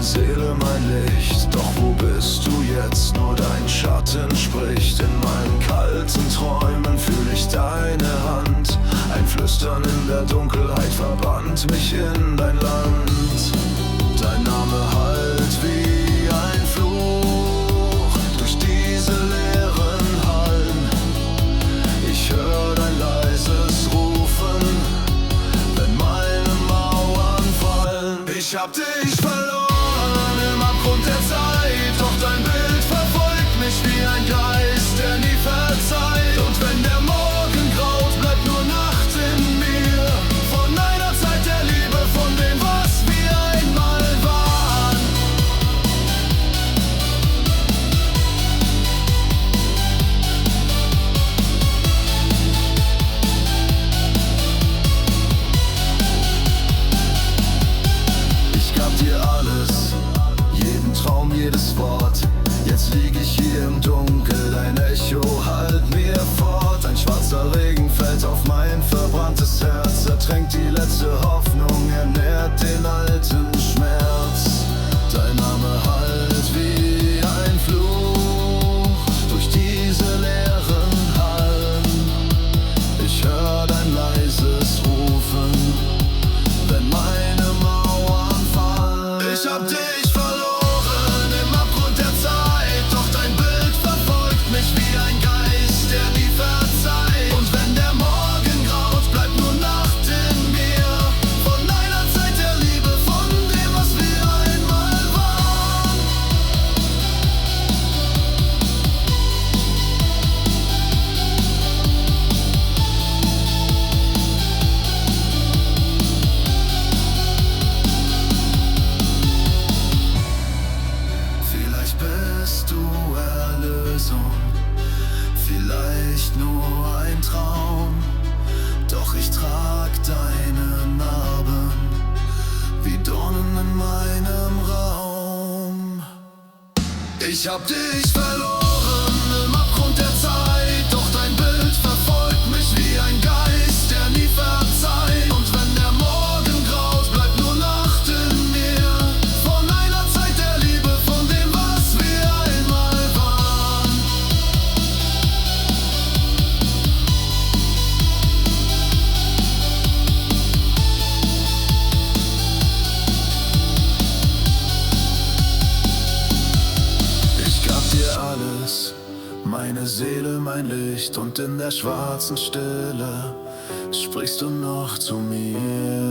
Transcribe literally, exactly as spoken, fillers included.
Seele, mein Licht. Doch wo bist du jetzt? Nur dein Schatten spricht. In meinen kalten Träumen fühl ich deine Hand. Ein Flüstern in der Dunkelheit verbannt mich in dein Land. Dein Name hallt wie ein Fluch durch diese leeren Hallen. Ich hör dein leises Rufen, wenn meine Mauern fallen. Ich hab dich verloren im Abgrund der Zeit, doch dein Bild verfolgt mich wie ein Geist, der nie verzeiht. Und wenn der Morgen graut, bleibt nur Nacht in mir. Von einer Zeit der Liebe, von dem, was wir einmal waren. Ich gab dir alles, jeden Traum, jedes Wort. Jetzt lieg ich hier im Dunkel, dein Echo hallt mir fort. Ein schwarzer Regen fällt auf mein verbranntes Herz, ertränkt die letzte Hoffnung, ernährt den alten Schmerz. Dein Name hallt wie ein Fluch durch diese leeren Hallen. Ich hör dein leises Rufen, wenn meine Mauern fallen. Ich hab dich verloren im Abgrund der Zeit, doch dein Bild verfolgt mich wie ein Geist, der nie verzeiht. Und wenn der Morgen graut, bleibt nur Nacht in mir. Von einer Zeit der Liebe, von dem, was wir einmal waren. Vielleicht bist du Erlösung, vielleicht nur ein Traum. Doch ich trag deine Narben wie Dornen in meinem Raum. Ich hab dich verloren im Abgrund der Zeit, doch dein Bild verfolgt mich wie ein Geist, der nie verzeiht. Und wenn der Morgen graut, bleibt nur Nacht in mir. Von einer Zeit der Liebe, von dem, was wir einmal waren. Ich gab dir alles, meine Seele, mein Licht. Und in der schwarzen Stille sprichst du noch zu mir.